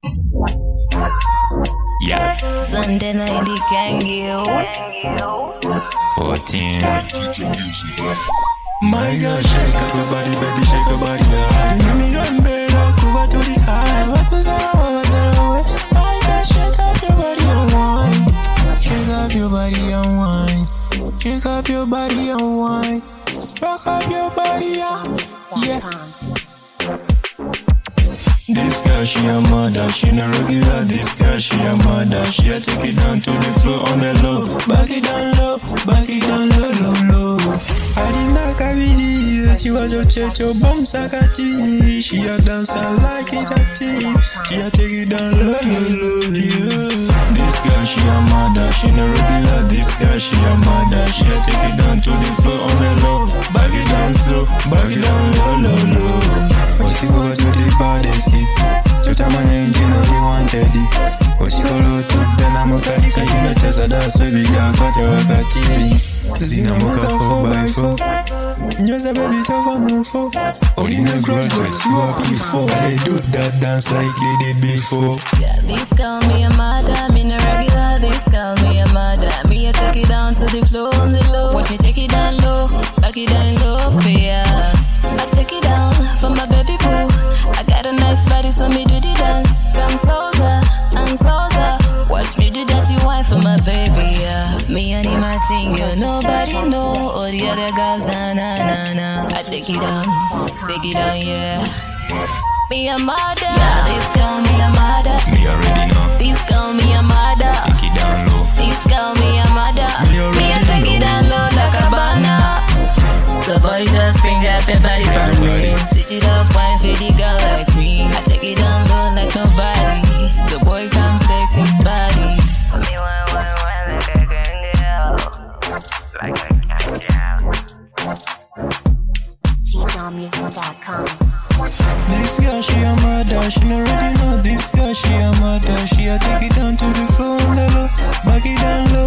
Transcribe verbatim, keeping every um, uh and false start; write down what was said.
Yeah. Sunday night the gang you. fourteen. My girl, shake up your body, baby, shake your body, yeah. You me run better, Cuba to the high. What was that, what was that? My girl, shake up your body and wine. Shake up your body and wine. Shake up your body and wine. Rock up your body, yeah. This girl, she a mother, she no regular. This girl, she a mother, she a take it down to the floor on the low. Back it down low, back it down low, low, low. I did not carry it, she was a church, your bum sakati. She a dancer like it a tea. She a take it down low, low, low, yeah. This girl, she a mother, she no regular. This girl, she a mother, she a take it down to the floor on the low. Back it down slow, back it down low, low, low. What you go to the baddest kid? Just a man engine only wanted it. What you go to then I'm a cat, cause you know just a dance baby girl, got your cat. Zina mocha four by four. Just a baby tough on no four. Only no grudge, but you are before. They do that dance like they did before. Yeah, this call me a mother, me no regular. This call me a mother. Me a take it down to the floor on the low. Watch me take it down low, back it down low, yeah. I take it down for my baby boo. I got a nice body, so me do the dance. Come closer and closer. Watch me do dirty wine for my baby, yeah. Me and him, I think you nobody know. All the other girls, nah, nah, nah, nah. I take it down, take it down, yeah. Me a mother, yeah, this call me a mother. Me already know. This call me a mother. Take it down low. This call me a mother. Me a take it down low like a banana. The boy just bring up your body from me. Switch it up, wine for the girl like me. I take it down low like nobody. So boy come take this body. Me wine, wine, wine like a girl. Like a girl. T Dom Music dot com. This girl, she a mother, she no already know. This girl, she a mother, she a take it down to the floor on the low, back it down low.